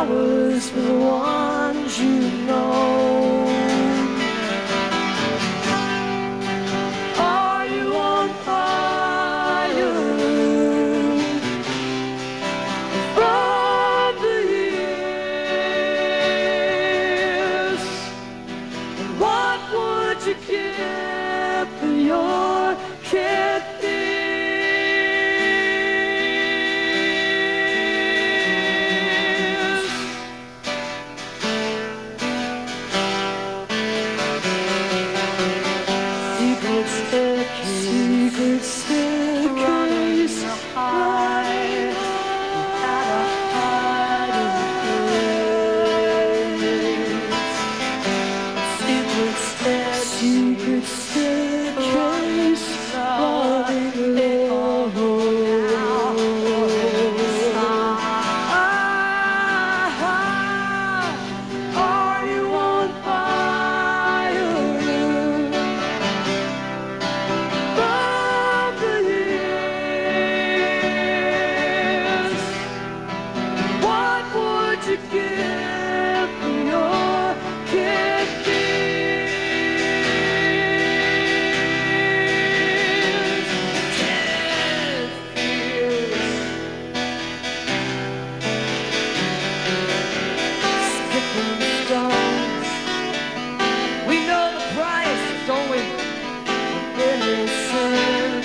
flowers for the ones you know. Are you on fire from the years? And what would you give for your kid? Secret staircase high, had a hiding place. Secret staircase running low. Are you on fire? To give for your kid skipping stones. We know the price, don't we? Innocent.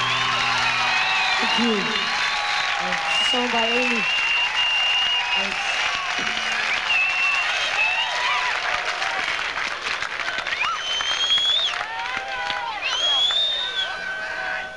Thank you. Song by Amy. Thanks.